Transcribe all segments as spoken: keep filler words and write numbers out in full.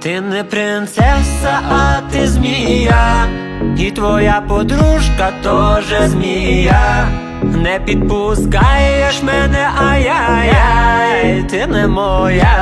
Ти не принцеса, а ти змія, і твоя подружка тоже змія. Не підпускаєш мене, ай-яй-яй, ти не моя.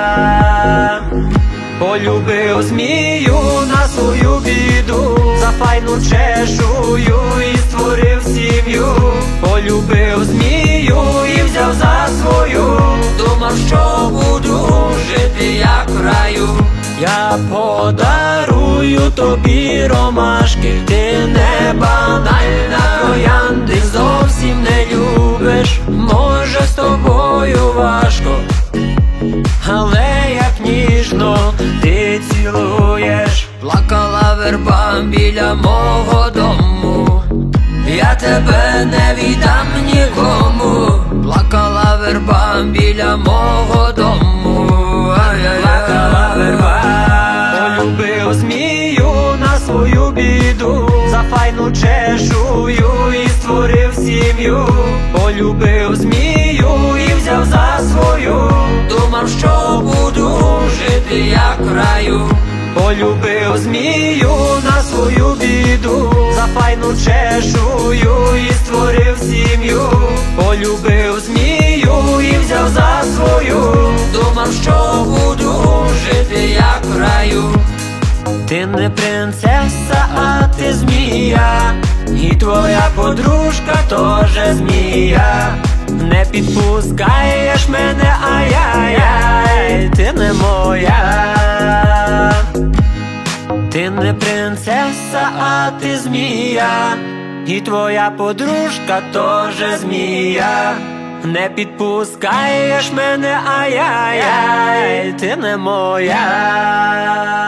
Полюбив змію на свою біду, за файну чешую і створив сім'ю. Полюбив змію і взяв за свою, думав, що буду жити як в раю. Я подарую тобі ромашки, ти не банальна троянди, зовсім не любиш, може з тобою важко, але як ніжно ти цілуєш. Плакала верба біля мого дому, я тебе не віддам нікому. Плакала верба біля мого дому, плакала верба. Полюбив змію на свою біду, за файну чешую і створив сім'ю. Полюбив змію і взяв за свою, думав, що буду жити як в раю. Полюбив змію на свою біду, за файну чешую і створив сім'ю. Полюбив змію і взяв за свою, думав, що буду жити як в раю. Ти не принцеса, а ти змія, і твоя подружка тоже змія. Не підпускаєш мене, ай-яй-яй, ти не моя. Ти не принцеса, а ти змія, і твоя подружка тоже змія. Не підпускаєш мене, ай-яй-яй, ти не моя.